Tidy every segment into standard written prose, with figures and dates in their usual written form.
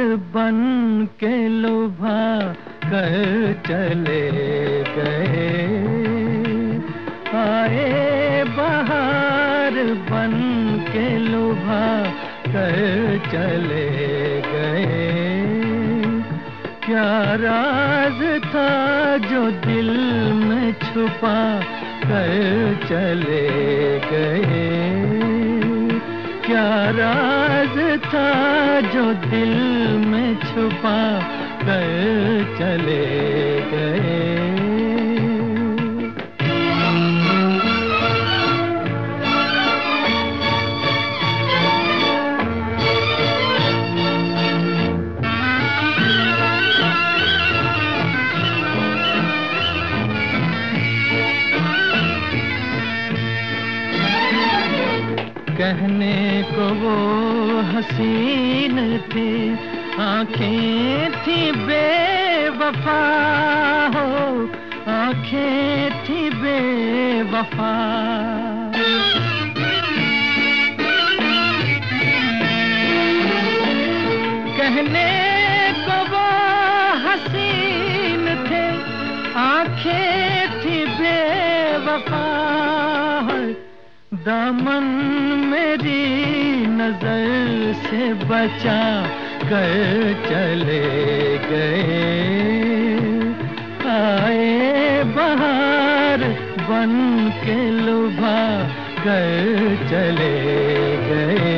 बन के लुभा कर चले गए। आए बहार बन के लुभा कर चले गए। क्या राज था जो दिल में छुपा कर चले गए। क्या राज था जो दिल में छुपा कर चले गए। कहने को वो हसीन थे, आँखें थी बेवफा हो, आँखें थी बेवफा। कहने को वो हसीन थे, आँखें थी बेवफा। दामन मेरी नजर से बचा कर चले गए। आए बहार बन के लुभा कर चले गए।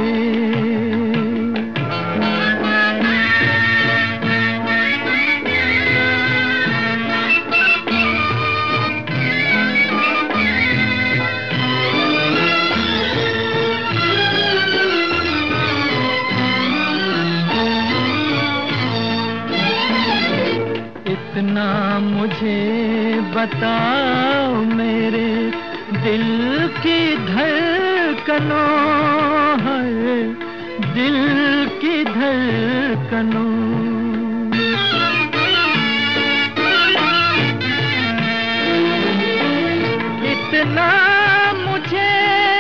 इतना मुझे बताओ मेरे दिल की धड़कनों है, दिल की धड़कनों। इतना मुझे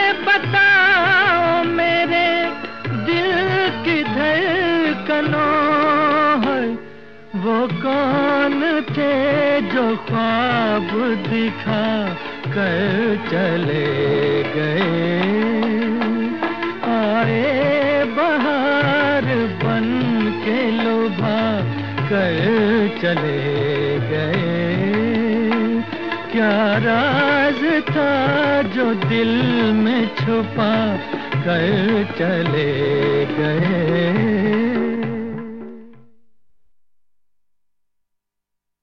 बताओ मेरे दिल की धड़कनों है। वो कौन थे जो ख्वाब दिखा कर चले गए। आए बहार बन के लुभा कर चले गए। क्या राज था जो दिल में छुपा कर चले गए।